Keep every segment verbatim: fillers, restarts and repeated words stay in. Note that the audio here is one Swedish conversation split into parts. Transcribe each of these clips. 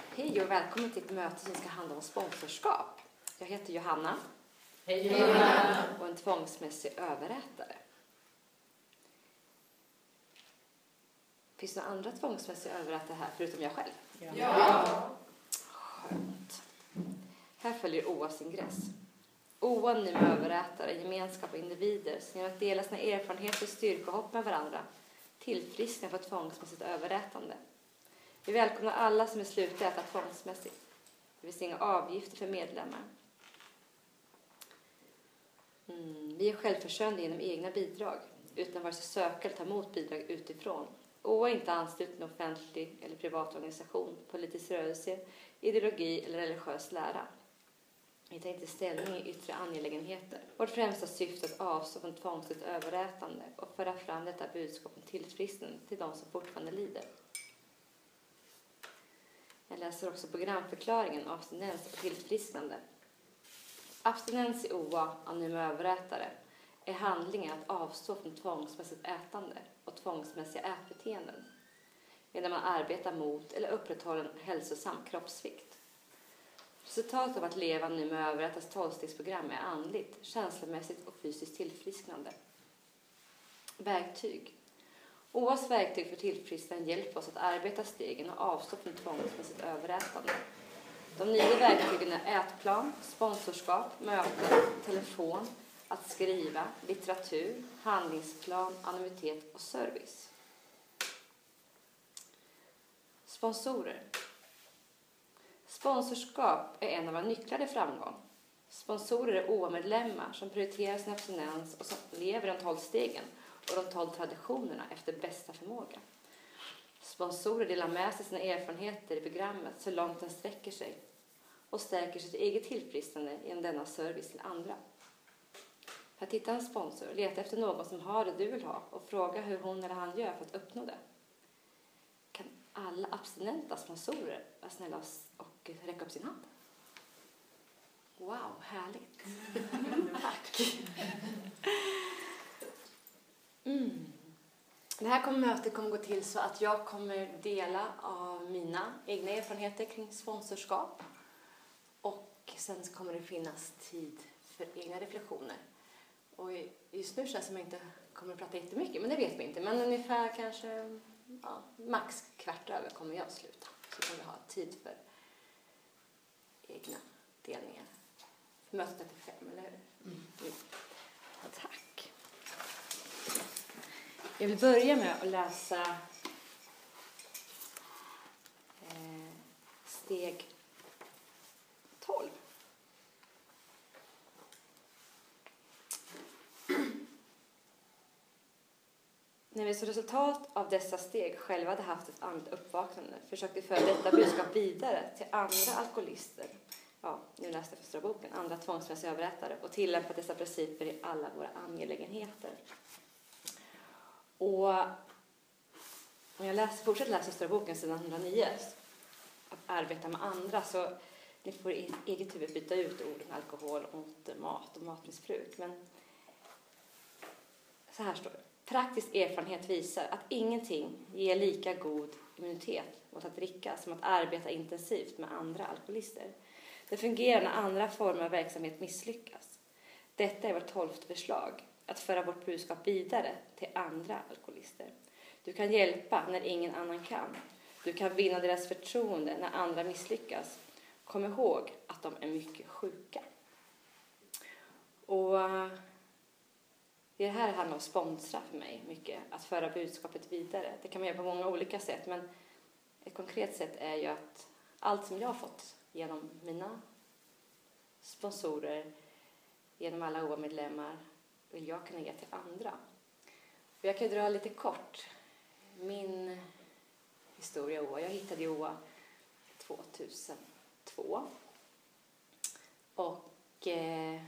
Hej och välkommen till ett möte som ska handla om sponsorskap. Jag heter Johanna. Hej Johanna. Och en tvångsmässig överrättare. Finns det några andra tvångsmässiga överrättare här förutom jag själv? Ja. Skönt. Här följer O A:s ingress. O A nu med överrättare, gemenskap och individer som genom att dela sina erfarenheter och styrkehopp med varandra tillfrisknar för tvångsmässigt överrättande. Vi välkomnar alla som är slutäta tvångsmässigt. Det vill säga inga avgifter för medlemmar. Mm, vi är självförsörjande genom egna bidrag utan vare sig söka eller ta emot bidrag utifrån. O A är inte ansluten till offentlig eller privat organisation, politisk rörelse, ideologi eller religiös lära. Vi tar inte ställning i yttre angelägenheter. Vårt främsta syfte är att avstå från tvångsligt överrätande och föra fram detta budskap om tillfrisknande till de som fortfarande lider. Jag läser också programförklaringen av abstinens och tillfrisknande. Abstinens i O A, anonym överrättare, är handlingen att avstå från tvångsmässigt ätande och tvångsmässiga ätbeteenden medan man arbetar mot eller upprätthåller en hälsosam kroppsvikt. Resultatet av att leva nu med överrättas tolvstegsprogram är andligt, känslomässigt och fysiskt tillfrisknande. Verktyg. O A:s verktyg för tillfrisknande hjälper oss att arbeta stegen och avstå från tvångsmässigt överätande. De nio verktygen är ätplan, sponsorskap, möten, telefon, att skriva, litteratur, handlingsplan, anonymitet och service. Sponsorer. Sponsorskap är en av våra nycklar till framgång. Sponsorer är O A-medlemmar som prioriterar sin abstinens och som lever de tolv stegen och de tolv traditionerna efter bästa förmåga. Sponsorer delar med sig sina erfarenheter i programmet så långt den sträcker sig och stärker sitt eget tillfrisknande genom denna service till andra. För att hitta en sponsor, leta efter någon som har det du vill ha och fråga hur hon eller han gör för att uppnå det. Kan alla abstinenta sponsorer vara snälla och räcka upp sin hand? Wow, härligt. Tack. Mm. Det här kommer mötet kommer gå till så att jag kommer dela av mina egna erfarenheter kring sponsorskap. Och sen kommer det finnas tid för egna reflektioner. Och just nu känns det som jag inte kommer att prata jättemycket, men det vet vi inte. Men ungefär kanske ja, max kvart över kommer jag sluta. Så kommer vi ha tid för egna delningar. För mötet trettiofem, eller hur? Mm. Ja, tack. Jag vill börja med att läsa eh, steg tolv. När vi som resultat av dessa steg själva hade haft ett andligt uppvaknande försökte föra detta budskap vidare till andra alkoholister. Ja, nu läste jag första boken. Andra tvångsmässiga överrättare och tillämpa dessa principer i alla våra angelägenheter. Och om jag läser, fortsätter läsa första boken sedan etthundranio, att arbeta med andra, så ni får i eget huvud byta ut orden alkohol mot mat och matmissbruk. Men så här står det. Praktisk erfarenhet visar att ingenting ger lika god immunitet mot att dricka som att arbeta intensivt med andra alkoholister. Det fungerar när andra former av verksamhet misslyckas. Detta är vårt tolfte förslag, att föra vårt budskap vidare till andra alkoholister. Du kan hjälpa när ingen annan kan. Du kan vinna deras förtroende när andra misslyckas. Kom ihåg att de är mycket sjuka. Och det här handlar om att sponsra för mig mycket. Att föra budskapet vidare. Det kan man göra på många olika sätt. Men ett konkret sätt är ju att allt som jag har fått genom mina sponsorer, genom alla O A-medlemmar, vill jag kunna ge till andra. Och jag kan dra lite kort min historia O A. Jag hittade O A tvåtusentvå. Och eh,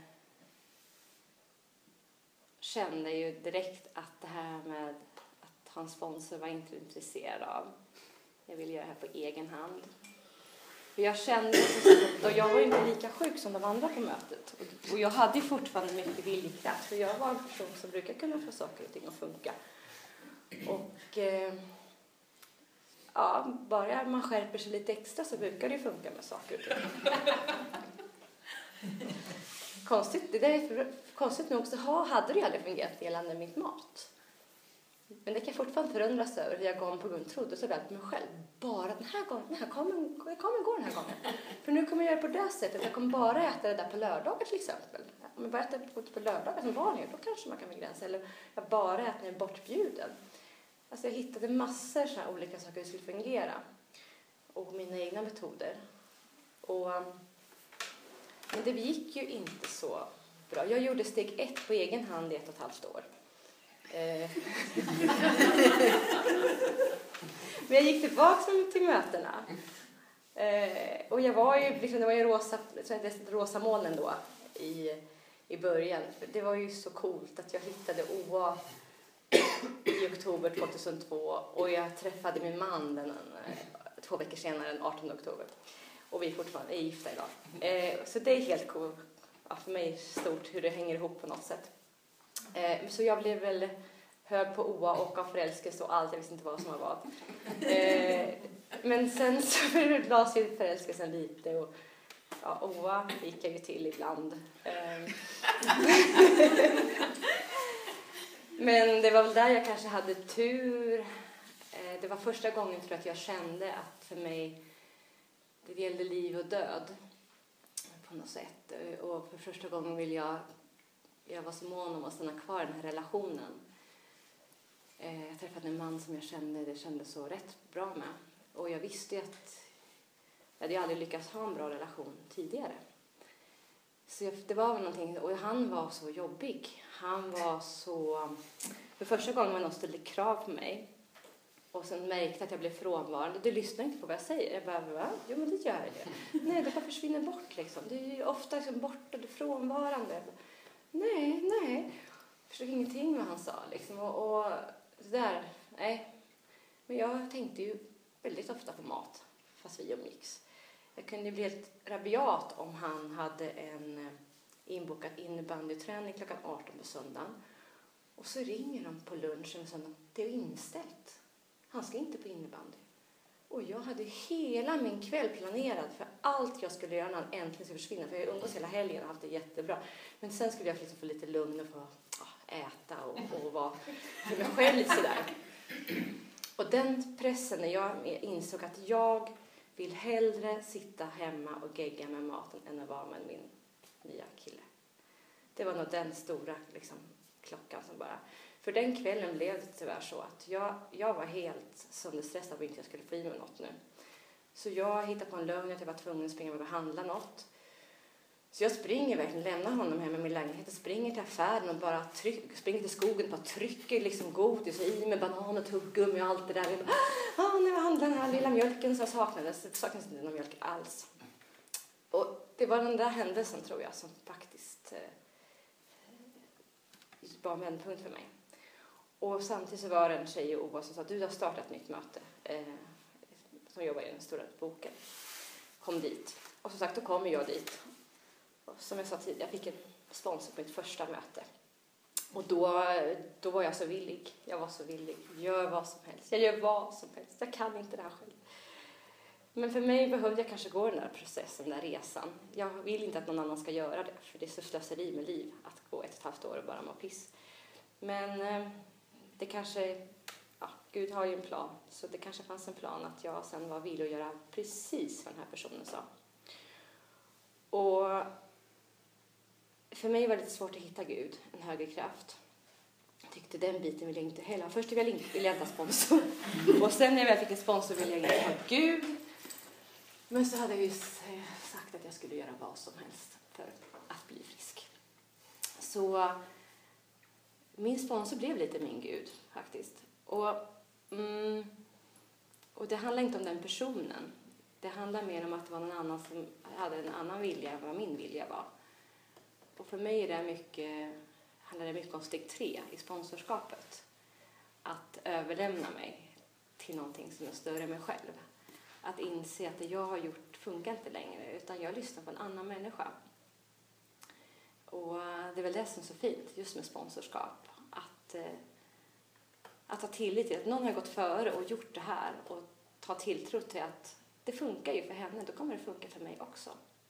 kände ju direkt att det här med att ha en sponsor var inte intresserad av. Jag ville göra det här på egen hand. För jag kände att jag var inte lika sjuk som de andra på mötet. Och jag hade fortfarande mycket viljekraft. För jag var en person som brukar kunna få saker och ting att funka. Och eh, ja, bara man skärper sig lite extra så brukar det ju funka med saker och ting. Konstigt, det där är för, konstigt nog så hade det ju aldrig fungerat gällande mitt mat. Men det kan jag fortfarande förundras över hur jag gång på gång trodde så väl på mig själv. Bara den här gången, den här kommer, jag kommer gå den här gången. För nu kommer jag göra på det sättet. Jag kommer bara äta det där på lördagar till exempel. Om jag bara äter på, på lördagar som vanligt, då kanske man kan begränsa. Eller jag bara äter när jag är bortbjuden. Alltså jag hittade massor så här olika saker hur det skulle fungera. Och mina egna metoder. Och, men det gick ju inte så bra. Jag gjorde steg ett på egen hand i ett och ett halvt år. Men jag gick tillbaka till mötena. Och jag var ju, liksom, det var ju rosa, rosa molnen då i, i början. Det var ju så coolt att jag hittade O A i oktober tjugohundratvå och jag träffade min man den, två veckor senare, den artonde oktober. Och vi är fortfarande är gifta idag. Så det är helt coolt. Ja, för mig stort hur det hänger ihop på något sätt. Så jag blev väl hög på O A och av förälskelse och allt. Jag visste inte vad som var vad. Men sen så lades ju förälskelsen lite och ja, O A gick jag ju till ibland. Men det var väl där jag kanske hade tur. Det var första gången tror jag att jag kände att för mig det gällde liv och död på något sätt. Och för första gången vill jag jag var så mån om att stanna kvar i den här relationen. Jag träffade en man som jag kände det kände så rätt bra med. Och jag visste att jag hade aldrig lyckats ha en bra relation tidigare. Så jag, det var väl någonting, och han var så jobbig. Han var så, för första gången var någon ställde krav på mig. Och sen märkte att jag blev frånvarande. Du lyssnar inte på vad jag säger. Jag bara, va? Jo men det gör jag. Nej, det bara försvinner bort liksom. Det är ju ofta liksom bort och det frånvarande. Nej, nej. Jag förstod ingenting vad han sa liksom. Och, och det där, nej. Men jag tänkte ju väldigt ofta på mat. Fast vi umgicks. Jag kunde bli helt rabiat om han hade en inbokad innebandyträning klockan arton på söndagen. Och så ringer de på lunchen och säger det är inställt. Han ska inte på innebandy. Och jag hade hela min kväll planerad för allt jag skulle göra när han äntligen skulle försvinna. För jag har umgås hela helgen och haft det jättebra. Men sen skulle jag liksom få lite lugn och få ja, äta och, och vara för mig själv lite sådär. Och den pressen när jag insåg att jag vill hellre sitta hemma och gegga med maten än att vara med min nya kille. Det var nog den stora liksom, klockan som bara... För den kvällen blev det tyvärr så att jag, jag var helt sönderstressad och inte jag skulle få i mig något nu. Så jag hittade på en lögn att jag var tvungen att springa och handla något. Så jag springer verkligen, lämnar honom hem med min lägenhet och springer till affären och bara tryck, springer till skogen och bara trycker liksom godis och i med banan och tuggummi och allt det där. Och bara, ah, när jag handlar den här lilla mjölken så saknades det saknades inte någon mjölk alls. Och det var den där händelsen tror jag som faktiskt eh, var en vändpunkt för mig. Och samtidigt så var det en tjej i O A som sa att du har startat ett nytt möte eh, som jobbar i den stora boken. Kom dit. Och som sagt, då kommer jag dit. Och som jag sa tidigare, jag fick en sponsor på mitt första möte. Och då, då var jag så villig. Jag var så villig. Gör vad som helst. Jag gör vad som helst. Jag kan inte det här själv. Men för mig behövde jag kanske gå den där processen, den där resan. Jag vill inte att någon annan ska göra det. För det är så slöseri med liv att gå ett och ett halvt år och bara må piss. Men eh, det kanske... Ja, Gud har ju en plan. Så det kanske fanns en plan att jag sen var villig att göra precis vad den här personen sa. Och för mig var det lite svårt att hitta Gud, en högre kraft. Jag tyckte den biten ville jag inte heller. Först ville jag inte, ville jag inte ha sponsor. Och sen när jag fick en sponsor ville jag inte ha Gud. Men så hade jag ju sagt att jag skulle göra vad som helst för att bli frisk. Så min sponsor blev lite min Gud faktiskt. Och, mm, och det handlar inte om den personen. Det handlar mer om att det var någon annan som hade en annan vilja än vad min vilja var. Och för mig är det mycket, handlar det mycket om steg tre i sponsorskapet. Att överlämna mig till någonting som är större än mig själv. Att inse att det jag har gjort funkar inte längre utan jag lyssnar på en annan människa. Och det är väl det som är så fint just med sponsorskap. Att, att ha tillit till att någon har gått före och gjort det här och ha tilltro till att det funkar ju för henne, då kommer det funka för mig också.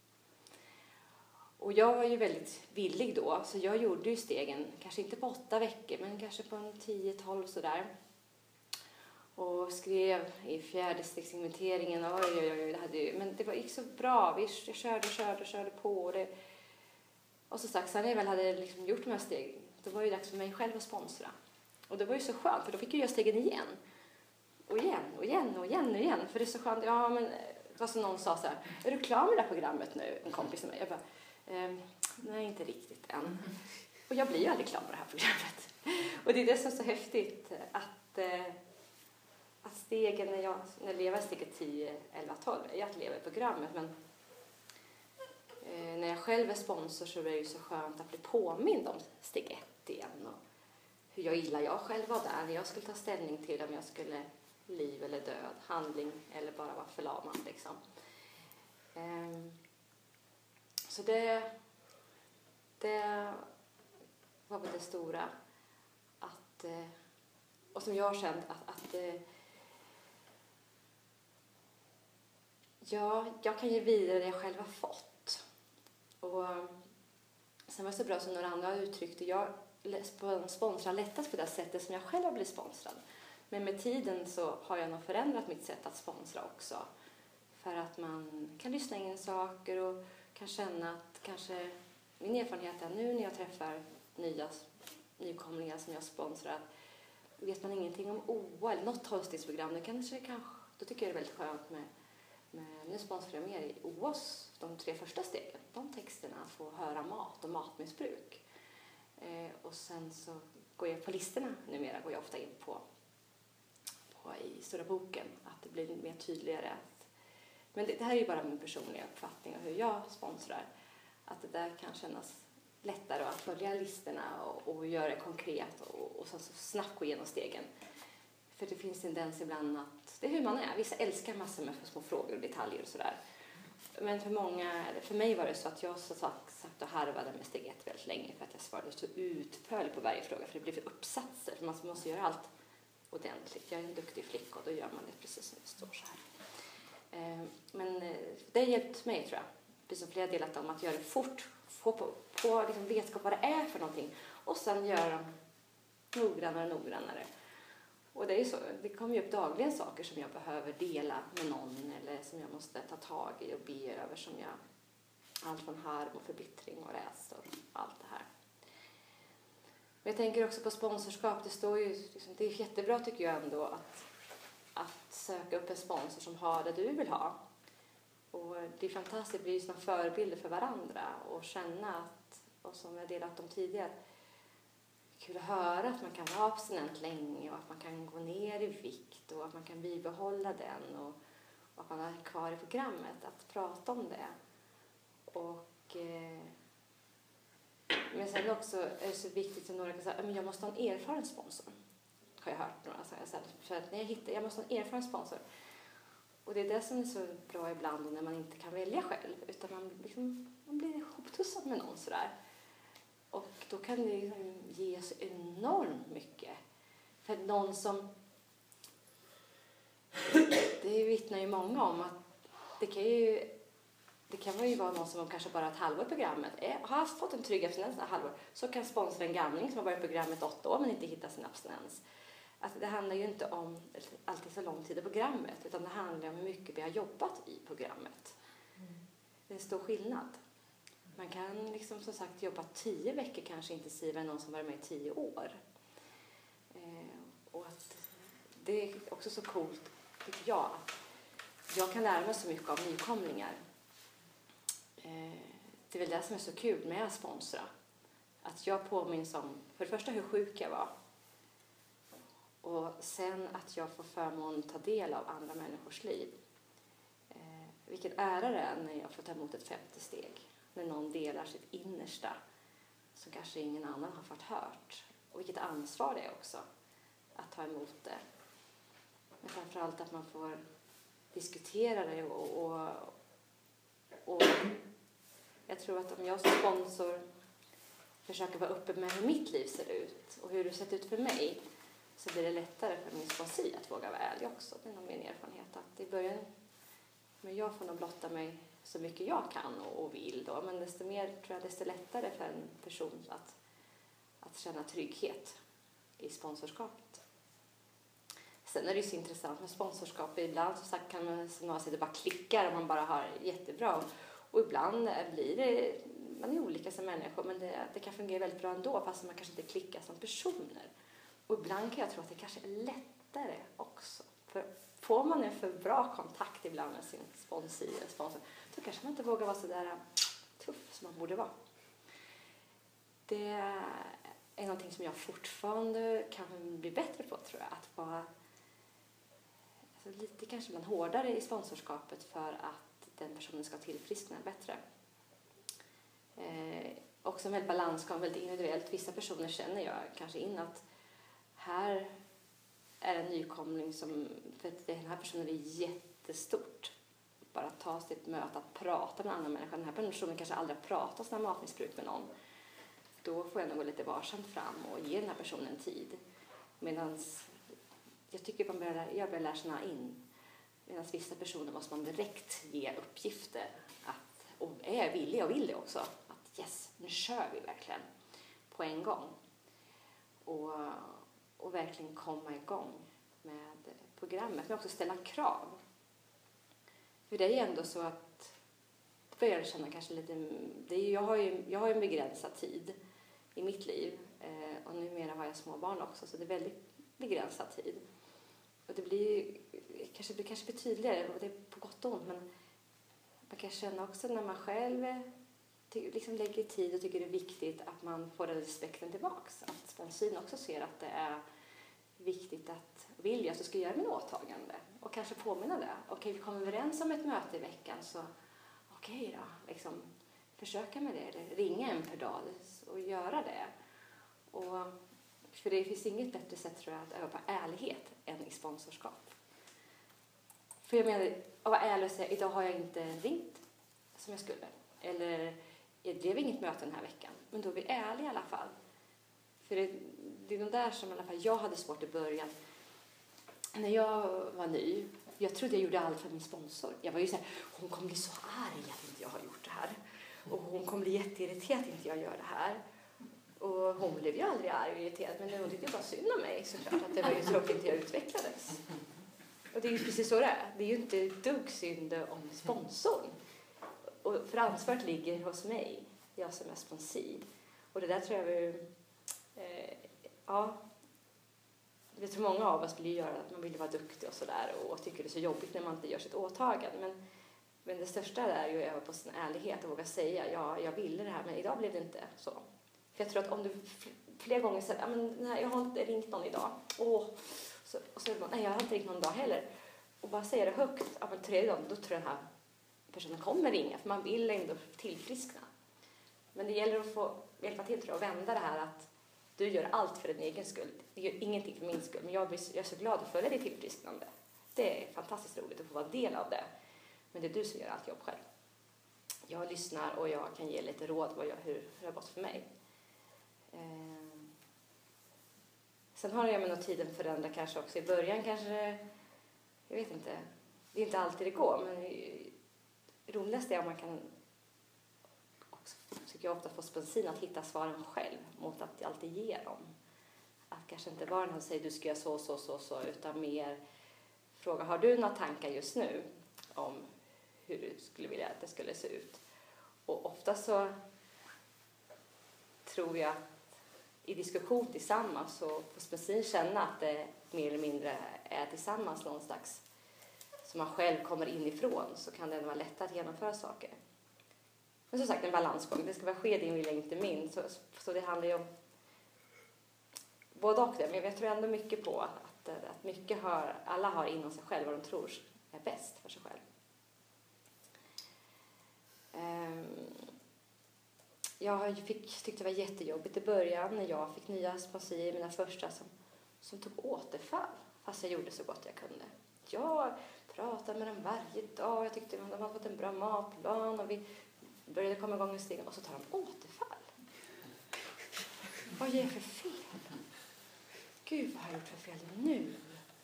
Och jag var ju väldigt villig då, så jag gjorde ju stegen, kanske inte på åtta veckor, men kanske på en tio tolv sådär. Och skrev i fjärde stegsinventeringen, oj oj oj, det hade ju, men det var, gick så bra, vi jag körde, körde, körde på. Och, det, och så sagt, sen när jag väl hade liksom gjort de här stegen, då var det dags för mig själv att sponsra. Och det var ju så skönt, för då fick jag göra stegen igen. Och igen, och igen, och igen, och igen. För det är så skönt, ja men, vad som någon sa så här, är du klar med det här programmet nu, en kompis med mig? Jag bara, ehm, nej inte riktigt än. Och jag blir ju aldrig klar med det här programmet. Och det är det som är så häftigt, att, eh, att stegen när jag, när jag lever steget tio, elva, tolv, är att leva i programmet. Men eh, när jag själv är sponsor så är det ju så skönt att bli påmind om steg ett igen. Och hur jag illa jag själv var där när jag skulle ta ställning till om jag skulle liv eller död, handling eller bara vara förlamad liksom. Um, så det, det var väl det stora att, och som jag har känt att, att ja, jag kan ge vidare det jag själv har fått. Och sen var det så bra som några andra har uttryckt det, jag sponsrar lättast på det sättet som jag själv har blivit sponsrad. Men med tiden så har jag nog förändrat mitt sätt att sponsra också. För att man kan lyssna in saker och kan känna att kanske min erfarenhet är nu när jag träffar nya nykomlingar som jag sponsrar. Vet man ingenting om O A eller något tolvstegsprogram, kanske, kanske, då tycker jag det är väldigt skönt med, med nu sponsrar jag mer i O A S, de tre första stegen. De texterna får höra mat och matmissbruk. Eh, och sen så går jag på listorna numera, går jag ofta in på i stora boken, att det blir mer tydligare. Att, men det, det här är ju bara min personliga uppfattning och hur jag sponsrar. Att det där kan kännas lättare att följa listorna och, och göra det konkret och, och så, så snabbt gå igenom stegen. För det finns tendens ibland att, det är hur man är. Vissa älskar massor med små frågor och detaljer och sådär. Men för många, för mig var det så att jag så sagt och harvade med steg ett väldigt länge för att jag svarade så utförligt på varje fråga. För det blev för uppsatser, för man måste göra allt ordentligt. Jag är en duktig flicka och då gör man det precis som det står så här. Men det har hjälpt mig, tror jag. Precis som flera delat om, att göra det fort. Få på, på liksom vetskap vad det är för någonting. Och sen göra dem noggrannare och noggrannare. Och det är ju så. Det kommer ju upp dagligen saker som jag behöver dela med någon. Eller som jag måste ta tag i och be över. Som jag, allt från harm och förbittring och rädsla och allt det här. Men jag tänker också på sponsorskap. Det står ju, liksom, det är jättebra tycker jag ändå att, att söka upp en sponsor som har det du vill ha. Och det är fantastiskt, det blir ju såna förebilder för varandra. Och känna att, och som jag delat om tidigare, kul att höra att man kan vara abstinent länge och att man kan gå ner i vikt och att man kan bibehålla den och, och att man är kvar i programmet. Att prata om det. Och... Eh, Men sen också är det så viktigt att några kan säga att jag måste ha en erfaren sponsor. Har jag hört några säga. För att när jag hittar, jag måste ha en erfaren sponsor. Och det är det som är så bra ibland när man inte kan välja själv. Utan man, liksom, man blir ihoptussad med någon sådär. Och då kan det liksom ge så enormt mycket. För någon som... Det vittnar ju många om att det kan ju... Det kan ju vara någon som kanske bara ett halvår i programmet är, har fått en trygg abstinens ett halvår, så kan sponsra en gamling som har varit i programmet åtta år men inte hittar sin abstinens. Alltså det handlar ju inte om alltid så lång tid i programmet, utan det handlar om hur mycket vi har jobbat i programmet. Mm. Det är en stor skillnad. Man kan liksom som sagt jobba tio veckor kanske intensivare än någon som varit med i tio år. Eh, och att det är också så coolt, tycker jag, att jag kan lära mig så mycket av nykomlingar. Det är väl det som är så kul med att sponsra. Att jag påminns om, för det första, hur sjuk jag var. Och sen att jag får förmån att ta del av andra människors liv. Eh, vilken ära det är när jag får ta emot ett femte steg. När någon delar sitt innersta som kanske ingen annan har fått hört. Och vilket ansvar det är också att ta emot det. Men framförallt att man får diskutera det och... och, och jag tror att om jag som sponsor försöker vara uppe med hur mitt liv ser ut och hur det sett ut för mig, så blir det lättare för min sponsor att våga vara ärlig också. Det är nog min erfarenhet att i början, men jag får nog blotta mig så mycket jag kan och, och vill då, men desto mer tror jag desto lättare för en person att, att känna trygghet i sponsorskapet. Sen är det ju så intressant med sponsorskap. Ibland så sagt kan man som några säger bara klickar och man bara har jättebra. Och ibland blir det, man är olika som människor, men det, det kan fungera väldigt bra ändå fast man kanske inte klickar som personer. Och ibland kan jag tro att det kanske är lättare också. För får man en för bra kontakt ibland med sin sponsor, sponsor då kanske man inte vågar vara så där tuff som man borde vara. Det är någonting som jag fortfarande kan bli bättre på, tror jag. Att vara alltså, lite kanske ibland hårdare i sponsorskapet för att den personen ska tillfriskna bättre. Eh, också en väldigt balansgång, väldigt individuellt. Vissa personer känner jag kanske in att här är en nykomling som, för att den här personen är jättestort. Bara ta sitt möte att prata med andra människor. Den här personen kanske aldrig har pratat om matmissbruk med någon. Då får jag nog gå lite varsamt fram och ge den här personen tid. Medan jag tycker man börjar, jag börjar lära känna in. Medan vissa personer måste man direkt ge uppgifter. Att, och är jag villig och vill det också. Att yes, nu kör vi verkligen på en gång. Och, och verkligen komma igång med programmet. Men också ställa krav. För det är ju ändå så att börjar känna kanske lite, det är, jag, har ju, jag har ju en begränsad tid i mitt liv. Eh, och numera har jag små barn också, så det är väldigt begränsad tid. Och det blir kanske, det kanske blir tydligare, och det är på gott och ont, men man kan känna också när man själv ty, liksom lägger tid och tycker det är viktigt att man får den respekten tillbaks. Att sponsorn också ser att det är viktigt att vilja att du ska göra min åtagande. Och kanske påminna det. Okej, vi kommer överens om ett möte i veckan, så okej då, liksom försöka med det. Eller ringa en per dag och göra det. Och, för det finns inget bättre sätt, tror jag, att öva på ärlighet än i sponsorskap. För jag menar, att vara ärlig och säga, idag har jag inte ringt som jag skulle. Eller, jag drev inget möte den här veckan. Men då är vi ärliga i alla fall. För det, det är de där som i alla fall jag hade svårt i början. När jag var ny, jag trodde jag gjorde allt för min sponsor. Jag var ju så här, hon kommer bli så arg att inte jag har gjort det här. Och hon kommer bli jätteirriterad att inte jag gör det här. Och hon blev ju aldrig arg och irriterad, men hon tyckte bara synd om mig, såklart. Att det var ju tråkigt att jag utvecklades. Och det är ju precis så det är. Det är ju inte dugg synd om sponsorn. Och för ansvaret ligger hos mig, jag som är sponsor. Och det där tror jag vi, eh, ja, jag tror många av oss vill göra att man vill vara duktig och sådär och tycker det är så jobbigt när man inte gör sitt åtagande. Men, men det största är ju att öva på sin ärlighet och våga säga, ja, jag ville det här, men idag blev det inte så. För jag tror att om du flera gånger säger, ja, men nej, jag har inte ringt någon idag. Åh. Så, och så nej, jag har inte ringt någon dag heller. Och bara säga det högt, ja, men tredje dagen, då tror jag den här personen kommer ringa. För man vill ändå tillfriskna. Men det gäller att få hjälpa till, tror jag, och vända det här att du gör allt för din egen skull. Du gör ingenting för min skull. Men jag, blir, jag är så glad att följa ditt tillfrisknande. Det är fantastiskt roligt att få vara del av det. Men det är du som gör allt jobb själv. Jag lyssnar och jag kan ge lite råd vad jag, hur, hur det har gått för mig. Eh. Sen har jag med nog tiden förändrat kanske också. I början kanske, jag vet inte, det är inte alltid det går. Men det roligaste är om man kan också, tycker jag ofta, få sponsorn att hitta svaren själv mot att alltid ge dem. Att kanske inte vara den som säger du ska göra så, så, så, så, utan mer fråga, har du några tankar just nu om hur du skulle vilja att det skulle se ut? Och ofta så tror jag att i diskussion tillsammans så får sponsorn känna att det mer eller mindre är tillsammans någon slags som man själv kommer inifrån, så kan det vara lättare att genomföra saker. Men som sagt, en balansgång. Det ska vara ske din vilja, inte min. Så, så det handlar ju om både och det. Men jag tror ändå mycket på att, att mycket har, alla har inom sig själv vad de tror är bäst för sig själv. Um, jag fick, tyckte det var jättejobbigt i början när jag fick nya sponsorer, mina första, som, som tog återfall. Fast jag gjorde så gott jag kunde. Jag pratade med dem varje dag. Jag tyckte de hade fått en bra matplan och vi började komma igång med stegen, och så tar de återfall. Vad är det för fel? gud vad har jag gjort för fel nu?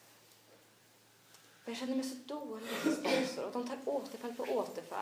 Jag känner mig så dålig som sponsor och de tar återfall på återfall.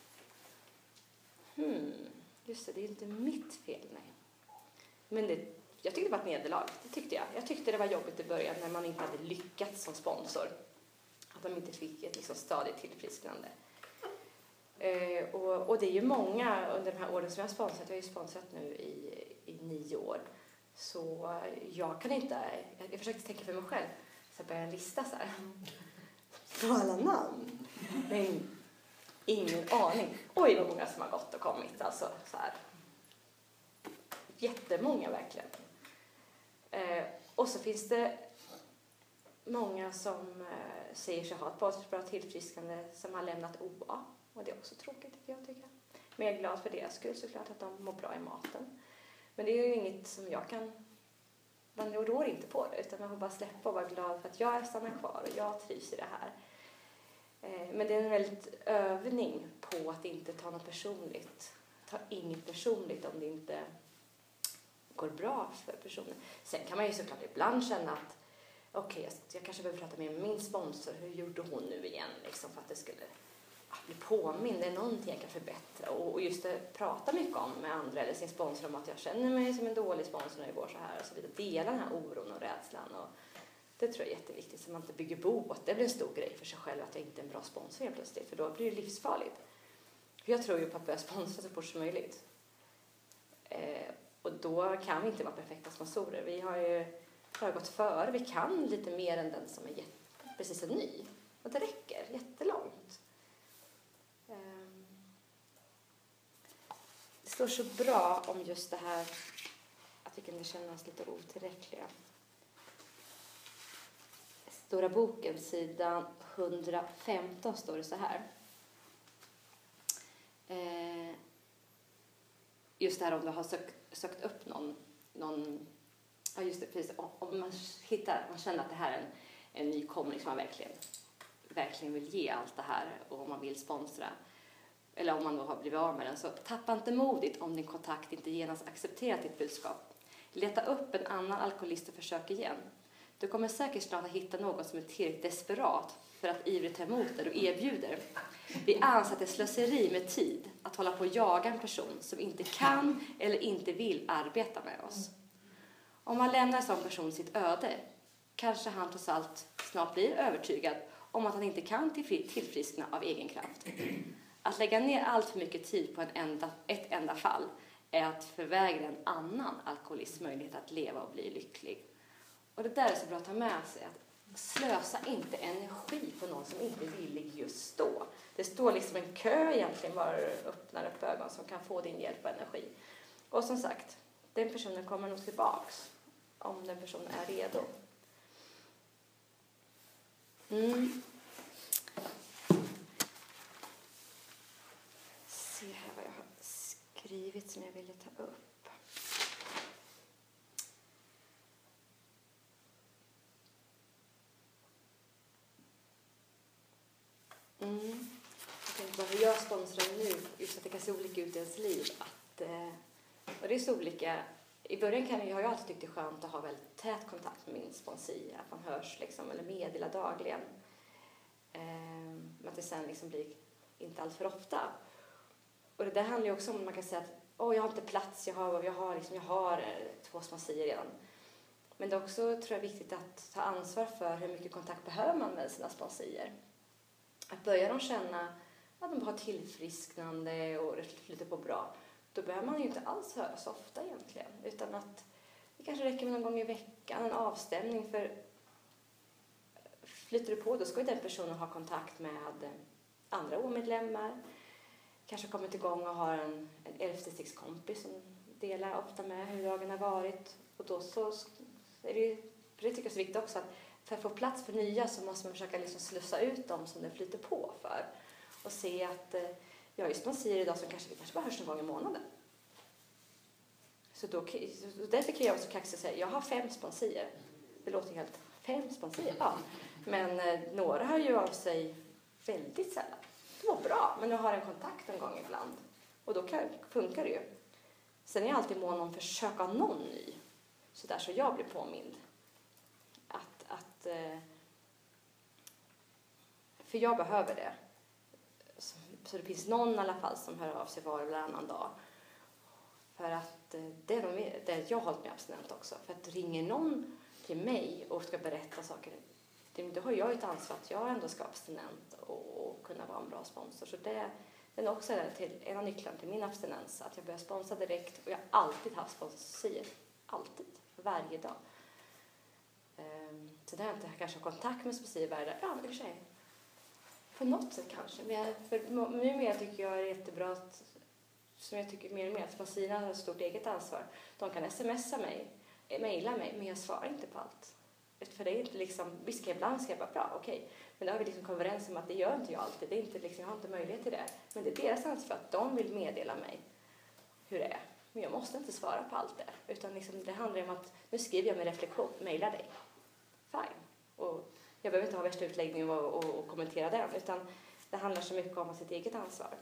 Hmm, just det, det är inte mitt fel, nej. Men det, jag tyckte det var ett nederlag, det tyckte jag. Jag tyckte det var jobbigt i början när man inte hade lyckats som sponsor. Att de inte fick ett liksom stadigt tillfrisknande. Eh, och, och det är ju många under de här åren som jag har sponsrat, jag har ju sponsrat nu i, i nio år. Så jag kan inte, jag, jag försökte tänka för mig själv, så jag började en lista så här. På alla namn. Men ingen aning. Oj vad många som har gått och kommit, alltså så här. Jättemånga verkligen. Eh, och så finns det många som eh, säger sig ha ett bra tillfriskande som har lämnat O A. Och det är också tråkigt tycker jag. Tycker. Men jag är glad för deras skull såklart att de mår bra i maten. Men det är ju inget som jag kan... Man rår inte på det utan man får bara släppa och vara glad för att jag stannar kvar och jag trivs i det här. Eh, men det är en väldigt övning på att inte ta något personligt. Ta inget personligt om det inte går bra för personen. Sen kan man ju såklart ibland känna att okej, okay, jag kanske behöver prata med min sponsor. Hur gjorde hon nu igen? Liksom, för att det skulle ja, bli påmind. Det är någonting jag kan förbättra. Och, och just det, prata mycket om med andra eller sin sponsor om att jag känner mig som en dålig sponsor när det går så här. Och så vidare. Dela den här oron och rädslan. Och det tror jag är jätteviktigt. Så man inte bygger bo. Det blir en stor grej för sig själv att jag inte är en bra sponsor helt plötsligt. För då blir det livsfarligt. För jag tror ju på att börja sponsra så fort som möjligt. Eh, och då kan vi inte vara perfekta sponsorer. Vi har ju har gått före. Vi kan lite mer än den som är jätte, precis är ny. Och det räcker jättelångt. Um, det står så bra om just det här att vi kan känna oss lite otillräckliga. Stora boken, sidan hundrafemton står det så här. Eh, just det här om du har sökt, sökt upp någon, någon ja just det, precis. Om man hittar, man känner att det här är en, en nykomling som man verkligen, verkligen vill ge allt det här och om man vill sponsra. Eller om man då har blivit av med den, så tappa inte modigt om din kontakt inte genast accepterar ditt budskap. Leta upp en annan alkoholist och försök igen. Du kommer säkert snart att hitta någon som är tillräckligt desperat för att ivrigt ta emot det du erbjuder. Vi anser att det är slöseri med tid att hålla på och jaga en person som inte kan eller inte vill arbeta med oss. Om man lämnar en sån person sitt öde kanske han trots allt snart blir övertygad om att han inte kan tillfriskna av egen kraft. Att lägga ner allt för mycket tid på en enda, ett enda fall är att förvägra en annan alkoholist möjlighet att leva och bli lycklig. Och det där är så bra att ta med sig. Att slösa inte energi på någon som inte är villig just då. Det står liksom en kö egentligen bara du öppnar upp ögon som kan få din hjälp och energi. Och som sagt, den personen kommer nog tillbaks om den personen är redo. Mm. Se här vad jag har skrivit som jag ville ta upp. Mm. Jag tänkte bara hur jag sponsrar nu, just att det kan se olika ut i ens liv. Att, eh, och det är så olika. I början kan jag, har jag alltid tyckt det är skönt att ha väldigt tät kontakt med min sponsor. Att man hörs liksom, eller meddelar dagligen. Eh, men att det sen liksom blir inte allt för ofta. Och det där handlar ju också om att man kan säga att oh, jag har inte plats, jag har, jag har, liksom, jag har två sponsorer redan. Men det är också tror jag, viktigt att ta ansvar för hur mycket kontakt behöver man med sina sponsorer. Att börja de känna att de har tillfrisknande och det flyter på bra, då behöver man ju inte alls höra så ofta egentligen. Utan att det kanske räcker med någon gång i veckan, en avstämning. För flyter det på, då ska ju den personen ha kontakt med andra O-medlemmar. Kanske kommit igång och har en, en elfte-stegskompis som delar ofta med hur dagen har varit. Och då så är det ju, för det tycker jag är så viktigt också, att för att få plats för nya så måste man försöka liksom slussa ut dem som det flyter på för. Och se att eh, jag är ju sponsorer idag som kanske, vi kanske bara hörs en gång i månaden. Så, då, så därför kan jag också kaxigt säga, jag har fem sponsorer. Det låter helt, fem sponsorer, ja. Men eh, några hör ju av sig väldigt sällan. Det var bra, men jag har en kontakt en gång ibland. Och då kan, funkar det ju. Sen är jag alltid mån om att försöka någon ny. Så där så jag blir påmind. att... Eh, för jag behöver det. Så, så det finns någon i alla fall som hör av sig var eller annan dag. För att eh, det är de, det jag har hållit mig abstinent också. För att ringer någon till mig och ska berätta saker, då har jag ett ansvar att jag ändå ska vara abstinent och, och kunna vara en bra sponsor. Så det, det är också till, en av nycklarna till min abstinens, att jag börjar sponsra direkt. Och jag har alltid haft sponsorer. Alltid. Varje dag. Um, så där har jag inte kanske kontakt med sponsorer. Ja, men i och för sig. På något sätt kanske. Men jag, för numera tycker jag är jättebra att, som jag tycker mer och mer, att sponsorerna har ett stort eget ansvar. De kan smsa mig, mejla mig, men jag svarar inte på allt. För det är inte liksom, visst ska jag ibland ska jag bara bra, okej. Okay. Men då har vi liksom kommit överens om att det gör inte jag alltid. Det är inte liksom, jag har inte möjlighet till det. Men det är deras ansvar att de vill meddela mig hur det är. Men jag måste inte svara på allt det. Utan liksom, det handlar om att nu skriver jag med reflektion, mejla dig. Fine. Och jag behöver inte ha värsta utläggningen och, och, och kommentera den. Utan det handlar så mycket om sitt eget ansvar.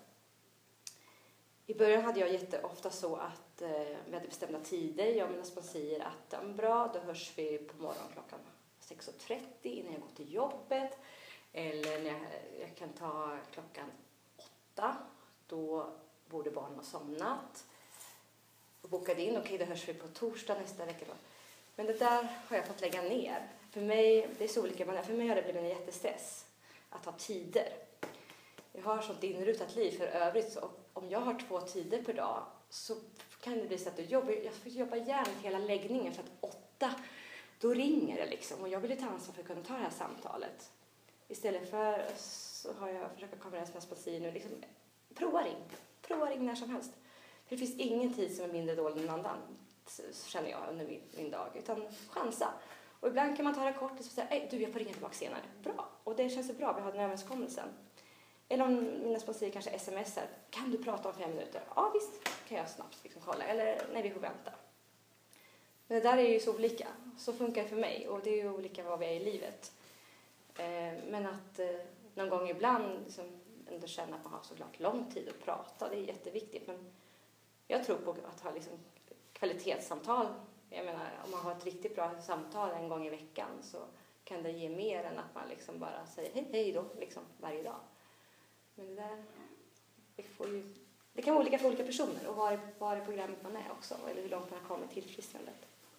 I början hade jag jätteofta så att eh, vi hade bestämda tider. Jag och mina sponsorer att ja, bra, då hörs vi på morgonen klockan sex och trettio innan jag går till jobbet. Eller när jag, jag kan ta klockan åtta. Då borde barnen ha somnat. Och bokade in, okej okay, då hörs vi på torsdag nästa vecka. Då. Men det där har jag fått lägga ner. För mig, det är så olika, men för mig har det blivit en jättestress att ha tider. Jag har sånt inrutat liv för övrigt. Så om jag har två tider per dag så kan det bli så att jag jobbar, jag får jobba gärna hela läggningen för att åtta, då ringer det liksom. Och jag vill ta ansvar för att kunna ta det här samtalet. Istället för så har jag försökt komma överens med sponsorer nu. Liksom, prova ring. Prova ring när som helst. För det finlig ingen tid som är mindre dålig än en annan, känner jag under min, min dag. Utan chansa. Och ibland kan man ta det kort och säga, nej du jag får ringa tillbaka senare. Bra. Och det känns så bra, vi har den överenskommelsen. Eller om mina sponsorer kanske smsar, kan du prata om fem minuter? Ja visst, kan jag snabbt liksom kolla. Eller nej, vi får vänta. Men det där är ju så olika. Så funkar det för mig. Och det är ju olika vad vi är i livet. Eh, men att eh, någon gång ibland liksom, ändå känna att man har såklart lång tid att prata. Det är jätteviktigt. Men jag tror på att ha liksom, kvalitetssamtal. Jag menar, om man har ett riktigt bra samtal en gång i veckan så kan det ge mer än att man liksom bara säger hej, hej då liksom, varje dag. Men det där, det, får ju, det kan vara olika för olika personer och var, var i programmet man är också. Eller hur långt man har kommit till tillfrisknandet.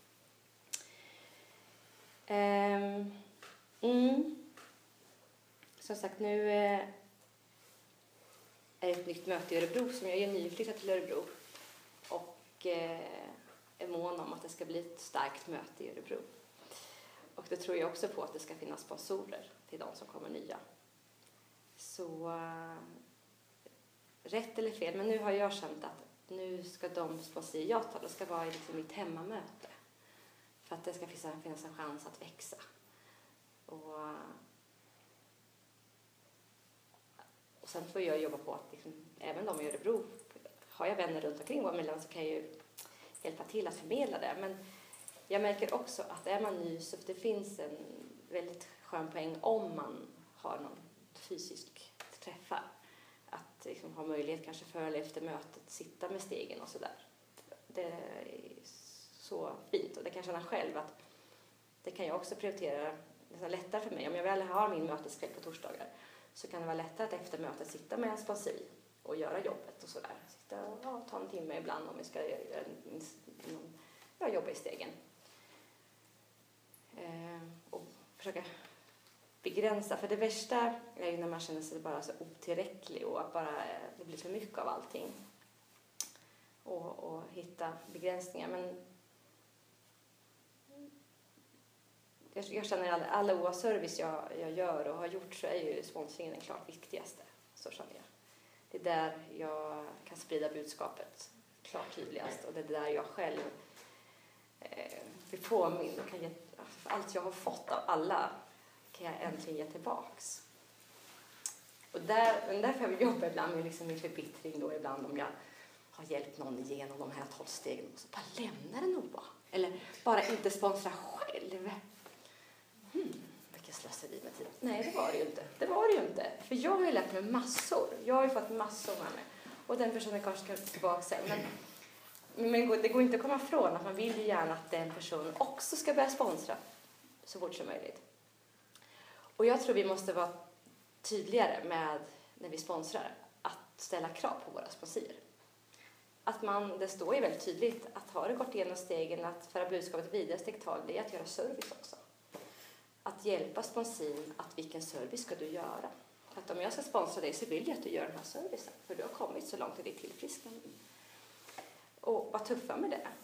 Um, mm. Som sagt, nu eh, är det ett nytt möte i Örebro som jag är nyflyttad till Örebro. Och eh, är mån om att det ska bli ett starkt möte i Örebro. Och det tror jag också på att det ska finnas sponsorer till de som kommer nya. Så uh, rätt eller fel, men nu har jag känt att nu ska de sponsorer jag tar, det ska vara liksom mitt hemmamöte. För att det ska finnas en chans att växa. Och, uh, och sen får jag jobba på att liksom, även de i Örebro, har jag vänner runt omkring vår mellan så kan jag ju hjälpa till att förmedla det. Men jag märker också att är man ny så det finns en väldigt skön poäng om man har någon fysisk träffar. Att liksom ha möjlighet kanske före eller efter mötet sitta med stegen och sådär. Det är så fint och det kan jag känna själv att det kan jag också prioritera nästan lättare för mig. Om jag väl har min möteskväll på torsdagar så kan det vara lättare att efter mötet sitta med en sponsor och göra jobbet och sådär. Sitta och ja, ta en timme ibland om vi ska göra en, en, ja, jobba i stegen. Eh, och försöka begränsa. För det värsta är ju när man känner sig bara så otillräcklig och att bara det blir för mycket av allting. Och, och hitta begränsningar. Men jag, jag känner att all, all O A-service jag, jag gör och har gjort så är ju sponsringen den klart viktigaste. Så känner jag. Det är där jag kan sprida budskapet klart tydligast. Och det är där jag själv eh, blir påmind och kan ge, allt jag har fått av alla kan jag äntligen ge tillbaks. Och där, men därför jag jobbar ibland med liksom min förbittring då ibland om jag har hjälpt någon igenom de här tolv stegen och så bara lämnar den nog bara. Eller bara inte sponsra själv. Hmm, vilket slöseri med tid. Nej, det var det ju inte. Det var det ju inte. För jag har ju lärt mig massor. Jag har ju fått massor med mig. Och den personen kanske ska tillbaka sen. Men, men det går inte att komma ifrån att man vill ju gärna att den personen också ska börja sponsra så fort som möjligt. Och jag tror vi måste vara tydligare med, när vi sponsrar, att ställa krav på våra sponsorer. Att man, det står ju väldigt tydligt att har det gått igenom stegen att föra budskapet vidare steg tolv, det är att göra service också. Att hjälpa sponsoren att vilken service ska du göra. Att om jag ska sponsra dig så vill jag att du gör den här servicen. För du har kommit så långt i ditt tillfrisknande. Och var tuffa med det.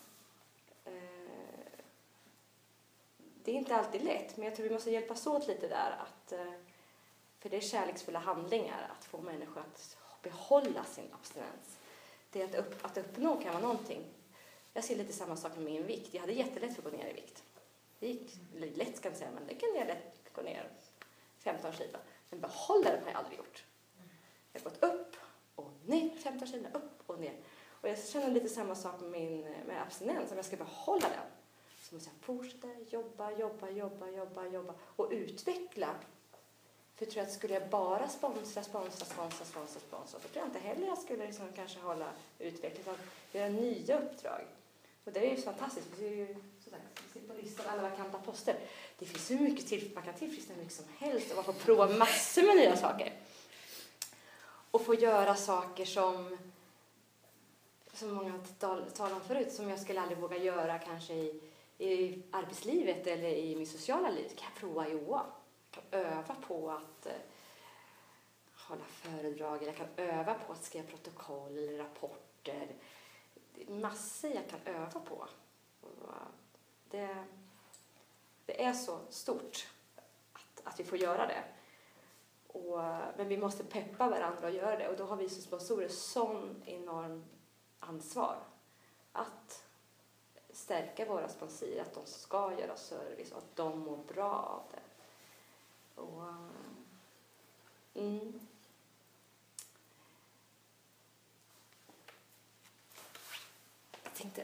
Det är inte alltid lätt, men jag tror vi måste hjälpas åt lite där. Att, för det är kärleksfulla handlingar att få människor att behålla sin abstinens. Det att, upp, att uppnå kan vara någonting. Jag ser lite samma sak med min vikt. Jag hade jättelätt för att gå ner i vikt. Det gick lätt, ska jag säga, men det kan jag lätt gå ner femton kilo. Men behålla den har jag aldrig gjort. Jag har gått upp och ner, femton kilo, upp och ner. Och jag känner lite samma sak med, min, med abstinens. Om jag ska behålla den så måste jag fortsätta jobba, jobba, jobba, jobba, jobba och utveckla. För jag tror att skulle jag bara sponsra, sponsra, sponsra, sponsra, sponsra, så tror jag inte heller jag skulle liksom kanske hålla utveckling, utan göra nya uppdrag. Och det är ju fantastiskt. Det är ju sådär, vi sitter på listan alla vakanta poster. Det finns hur mycket till, man kan tillfriskna hur mycket som helst och man får prova massor med nya saker. Och få göra saker som, som många har talat om förut, som jag skulle aldrig våga göra kanske i, i arbetslivet eller i min sociala liv. Kan jag prova i O A? Jag kan öva på att eh, hålla föredrag, eller jag kan öva på att skriva protokoll eller rapporter. Det är massor jag kan öva på. Och det, det är så stort att, att vi får göra det. Och, men vi måste peppa varandra och göra det. Och då har vi som sponsorer sån enorm ansvar att stärka våra sponsorer, att de ska göra service och att de mår bra av det. Och, mm. Jag tänkte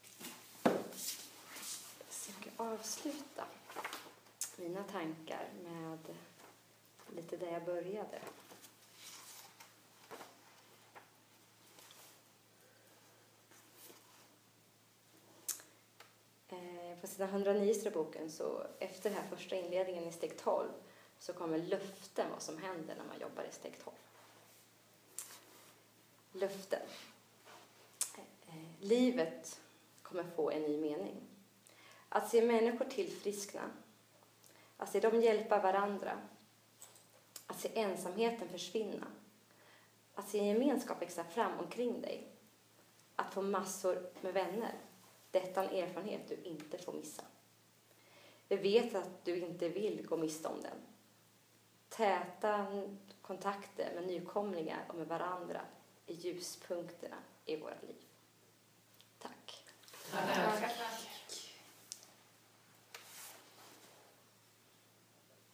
försöka avsluta mina tankar med lite där jag började. På sidan etthundranio i boken, så efter den här första inledningen i steg tolv så kommer löften vad som händer när man jobbar i steg tolv. Löften. Livet kommer få en ny mening. Att se människor tillfriskna. Att se dem hjälpa varandra. Att se ensamheten försvinna. Att se gemenskap växa fram omkring dig. Att få massor med vänner. Detta är en erfarenhet du inte får missa. Vi vet att du inte vill gå miste om den. Täta kontakter med nykomlingar och med varandra är ljuspunkterna i våra liv.